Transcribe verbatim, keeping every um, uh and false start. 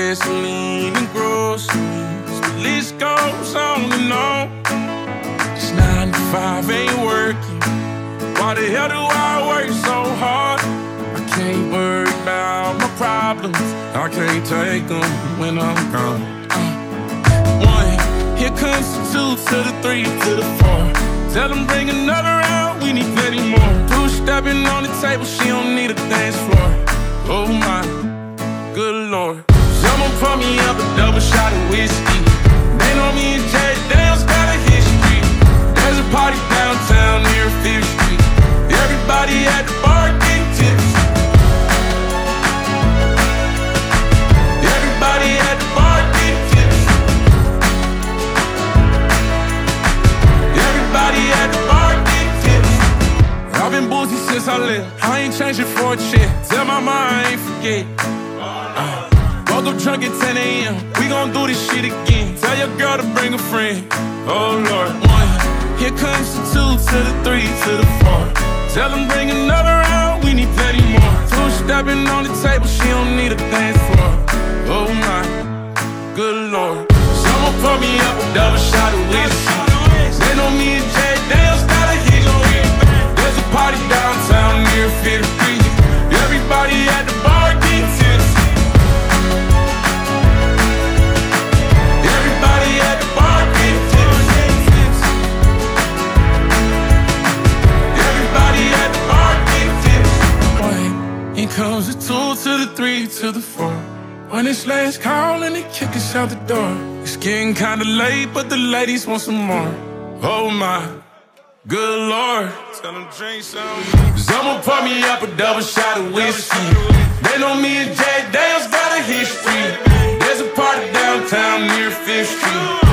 gasoline and groceries. The list goes on and on. This nine to five ain't working. Why the hell do I work so hard? I can't worry about my problems. I can't take them when I'm gone. Uh, one, here comes the two to the three to the four. Tell them bring another round, we need plenty more. Two stepping on the table, she don't need a dance floor. Oh my, good Lord. Someone pour me up a double shot of whiskey. They know me and Jay Dale's got a history. There's a party downtown near Fifth Street. Everybody at the bar getting tips. Everybody at the bar getting tips. Everybody at the bar getting tips. I've been boozy since I left. I ain't changing for a check. Tell my mom I ain't forget. Uh, woke up drunk at ten a.m. We gon' do this shit again. Tell your girl to bring a friend. Oh Lord. One, here comes the two to the three to the four. Tell them bring another round, we need plenty more. Two stepping on the table, she don't need a dance floor. Oh my, good Lord. Someone pour me up a double shot of whiskey. They know me and Jay Dale's got a history. There's a party downtown near Fifth Street. Everybody at the bar getting tips. Everybody at the bar getting tips. Everybody at the bar getting tips. One, here comes the two to the three to the four. When it's last call and they kick us out the door. It's getting kinda late, but the ladies want some more. Oh my, good Lord. Tell them drink some. Someone pour me up a double shot of whiskey. They know me and Jay Dale's got a history. There's a party downtown near Fifth Street.